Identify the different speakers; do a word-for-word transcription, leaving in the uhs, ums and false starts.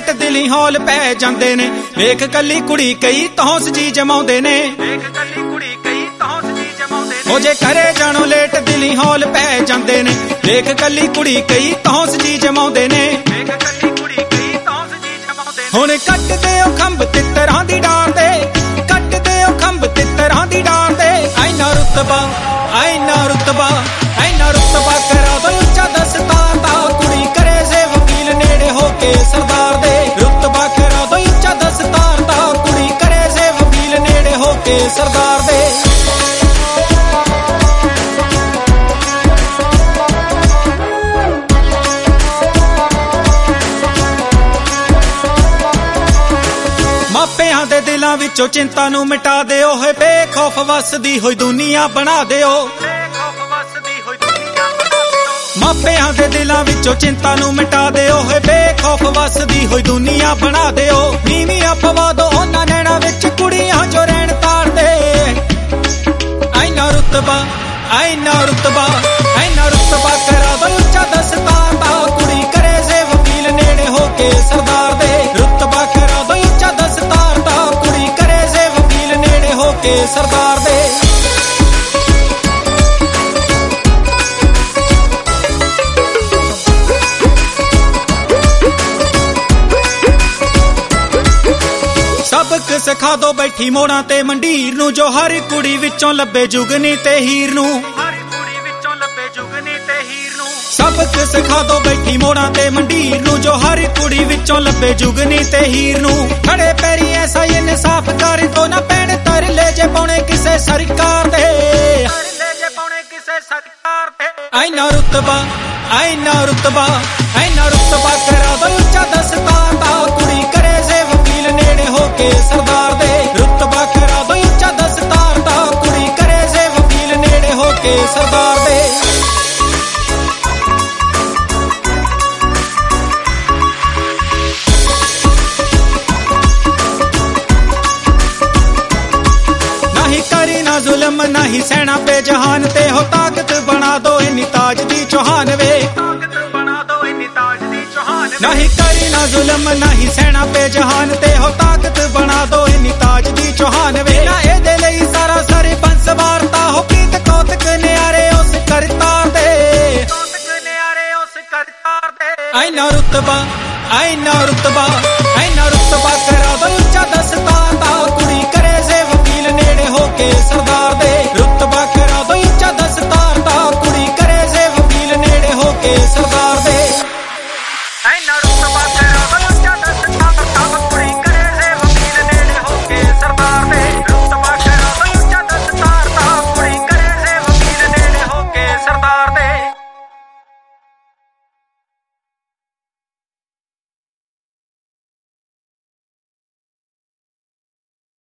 Speaker 1: Late ਦਿਲੀ ਹੌਲ ਪੈ ਜਾਂਦੇ ਨੇ। ਵੇਖ ਕੱਲੀ ਕੁੜੀ ਕਈ ਤੌਂਸ ਜੀ ਜਮਾਉਂਦੇ ਨੇ। ਵੇਖ ਕੱਲੀ ਕੁੜੀ ਕਈ ਤੌਂਸ ਜੀ ਜਮਾਉਂਦੇ ਨੇ। ਉਹ ਜੇ ਘਰੇ ਜਾਣੋ ਲੇਟ ਦਿਲੀ ਹੌਲ ਪੈ ਜਾਂਦੇ ਨੇ। ਵੇਖ ਕੱਲੀ ਕੁੜੀ ਕਈ ਤੌਂਸ ਜੀ ਜਮਾਉਂਦੇ ਨੇ। ਵੇਖ ਕੱਲੀ ਕੁੜੀ ਕਈ ਤੌਂਸ ਜੀ ਜਮਾਉਂਦੇ ਨੇ। ਹੁਣ ਕੱਟਦੇ ਉਹ ਖੰਭ ਤਿੱਤਰਾਂ ਦੀ ਡਾਰ ਦੇ, ਕੱਟਦੇ ਉਹ ਖੰਭ ਤਿੱਤਰਾਂ ਦੀ ਡਾਰ ਦੇ। ਐਨਾ ਰੁਤਬਾ ਐਨਾ ਰੁਤਬਾ ਐਨਾ ਰੁਤਬਾ ਕਰਾ ਦੋ ਉੱਚਾ ਦਸਤਾਰ ਦਾ। ਕੁੜੀ ਕਰੇ ਸੇ ਵਕੀਲ ਨੇੜੇ ਹੋ ਕੇ ਸਰਦਾਰ ਦੇ। ਰੁਤਬਾ ਕਰਾ ਦੋ ਉੱਚਾ ਦਸਤਾਰ ਦਾ। ਕੁੜੀ ਕਰੇ ਸੇ ਵਕੀਲ ਨੇੜੇ ਹੋ ਕੇ ਸਰਦਾਰ ਦੇ। ਮਾਪਿਆਂ ਦੇ ਦਿਲਾਂ ਵਿੱਚੋਂ ਚਿੰਤਾ ਨੂੰ ਮਿਟਾ ਦਿਓ। ਹੋਏ ਬੇਖੌਫ ਵਸਦੀ ਹੋਈ ਦੁਨੀਆ ਬਣਾ ਦਿਓ। ਮਾਪਿਆਂ ਦੇ ਦਿਲਾਂ ਵਿੱਚੋਂ ਚਿੰਤਾ ਨੂੰ ਮਿਟਾ ਦਿਓ। ਹੋਏ ਬੇਖੌਫ ਵਸਦੀ ਹੋਈ ਦੁਨੀਆ ਬਣਾ ਦਿਓ। ਨੀਵੀਆਂ ਪਵਾ ਦੋ ਉਹਨਾਂ ਨੈਣਾ ਵਿੱਚ ਕੁੜੀਆਂ ਜੋ ਰਹਿਣ ਤਾਰਦੇ। ਐਨਾ ਰੁਤਬਾ ਐਨਾ ਰੁਤਬਾ ਐਨਾ ਰੁਤਬਾ ਕਰਾ ਦੋ ਉੱਚਾ ਦਸਤਾਰ ਦਾ। ਕੁੜੀ ਕਰੇ ਸੇ ਵਕੀਲ ਨੇੜੇ ਹੋ ਕੇ ਸਰਦਾਰ ਦੇ। ਰੁਤਬਾ ਕਰਾ ਦੋ ਉੱਚਾ ਦਸਤਾਰ ਦਾ। ਕੁੜੀ ਕਰੇ ਸੇ ਵਕੀਲ ਨੇੜੇ ਹੋ ਕੇ ਸਰਦਾਰ ਦੇ। ਸਬਕ ਸਿਖਾ ਦੋ ਬੈਠੀ ਮੋੜਾਂ ਤੇ ਮੰਡੀਰ ਨੂੰ। ਜੋ ਹਰ ਕੁੜੀ ਵਿੱਚੋਂ ਲੱਭੇ ਜੁਗਨੀ ਤੇ ਹੀਰ ਨੂੰ। ਹਰ ਕੁੜੀ ਵਿੱਚੋਂ ਲੱਭੇ ਜੁਗਨੀ ਤੇ ਹੀਰ ਨੂੰ। ਸਬਕ ਸਿਖਾ ਦੋ ਬੈਠੀ ਮੋੜਾਂ ਤੇ ਮੰਡੀਰ ਨੂੰ। ਜੋ ਹਰ ਕੁੜੀ ਵਿੱਚੋਂ ਲੱਭੇ ਜੁਗਨੀ ਤੇ ਹੀਰ ਨੂੰ। ਖੜੇ ਪੈਰੀ ਐਸਾ ਇਨਸਾਫ ਕਰ ਦੋ ਨਾ ਪੈਣ ਤਰਲੇ ਜੇ ਪਾਉਣੇ ਕਿਸੇ ਸਰਕਾਰ ਦੇ। ਤਰਲੇ ਜੇ ਪਾਉਣੇ ਕਿਸੇ ਸਰਕਾਰ ਦੇ। ਐਨਾ ਰੁਤਬਾ ਐਨਾ ਰੁਤਬਾ ਐਨਾ ਰੁਤਬਾ ਕਰਾ ਦੋ ਉੱਚਾ ਦਸਤਾਰ ਦਾ। ਕੁੜੀ ਕਰੇ ਸੇ ਵਕੀਲ ਨੇੜੇ ਹੋ ਕੇ ਸਰਦਾਰ ਦੇ। ਰੁਤਬਾ ਕਰਾ ਦੋ ਉੱਚਾ ਦਸਤਾਰ ਦਾ। ਕੁੜੀ ਕਰੇ ਸੇ ਵਕੀਲ ਨੇੜੇ ਹੋ ਕੇ ਸਰਦਾਰ ਦੇ। ਨਹੀਂ ਕਰੀ ਨਾ ਜ਼ੁਲਮ ਨਹੀਂ ਸਹਿਣਾ ਪੇ ਜਹਾਨ ਤੇ। ਹੋ ਤਾਕਤ ਬਣਾ ਦੋ ਇੰਨੀ ਤਾਜ ਦੀ ਚੌਹਾਨ ਵੇ। ਨਹੀਂ ਕਰੀ ਨਾ ਜ਼ੁਲਮ ਨਹੀਂ ਸਹਿਣਾ ਪੇ ਜਹਾਨ ਤੇ। ਹੋ ਤਾਕਤ ਬਣਾ ਦੋ ਇੰਨੀ ਤਾਜ ਦੀ ਚੌਹਾਨ ਵੇ। ਨਾ ਇਹਦੇ ਲਈ ਸਾਰਾ ਸਾਰੇ ਬੰਸ ਵਾਰਤਾ। ਹੋ ਪ੍ਰੀਤ ਕੌਤਕ ਨਿਆਰੇ ਉਸ ਕਰਤਾਰ ਦੇ। ਕੌਤਕ ਨਿਆਰੇ ਉਸ ਕਰਤਾਰ ਦੇ। ਐਨਾ ਰੁਤਬਾ ਐਨਾ ਰੁਤਬਾ